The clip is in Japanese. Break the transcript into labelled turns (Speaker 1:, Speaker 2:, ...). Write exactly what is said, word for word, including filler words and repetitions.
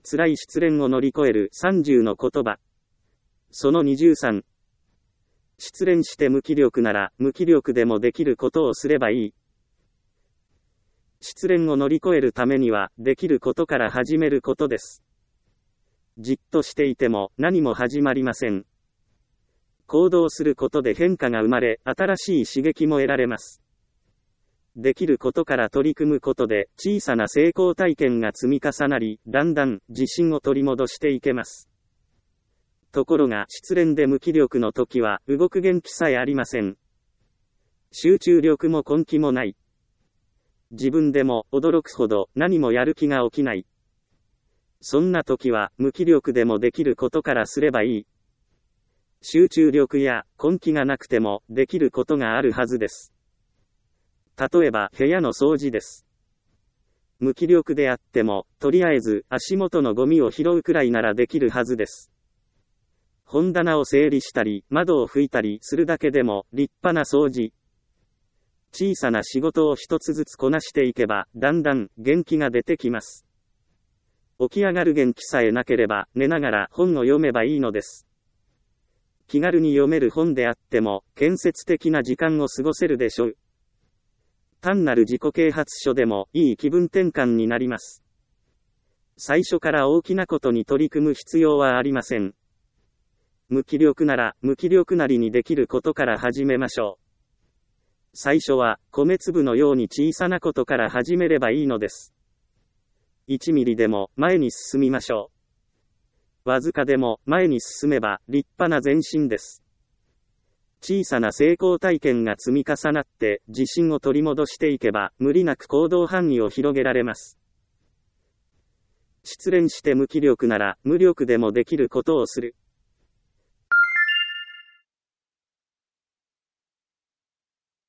Speaker 1: 辛い失恋を乗り越えるさんじゅうの言葉。そのにじゅうさん。失恋して無気力なら、無気力でもできることをすればいい。失恋を乗り越えるためには、できることから始めることです。じっとしていても何も始まりません。行動することで変化が生まれ、新しい刺激も得られます。できることから取り組むことで、小さな成功体験が積み重なり、だんだん自信を取り戻していけます。ところが、失恋で無気力の時は、動く元気さえありません。集中力も根気もない。自分でも驚くほど何もやる気が起きない。そんな時は、無気力でもできることからすればいい。集中力や根気がなくてもできることがあるはずです。例えば部屋の掃除です。無気力であっても、とりあえず足元のゴミを拾うくらいならできるはずです。本棚を整理したり、窓を拭いたりするだけでも立派な掃除。小さな仕事を一つずつこなしていけば、だんだん元気が出てきます。起き上がる元気さえなければ、寝ながら本を読めばいいのです。気軽に読める本であっても、建設的な時間を過ごせるでしょう。単なる自己啓発書でも、いい気分転換になります。最初から大きなことに取り組む必要はありません。無気力なら、無気力なりにできることから始めましょう。最初は、米粒のように小さなことから始めればいいのです。いちミリでも前に進みましょう。わずかでも前に進めば立派な前進です。小さな成功体験が積み重なって自信を取り戻していけば無理なく行動範囲を広げられます。失恋して無気力なら無力でもできることをする。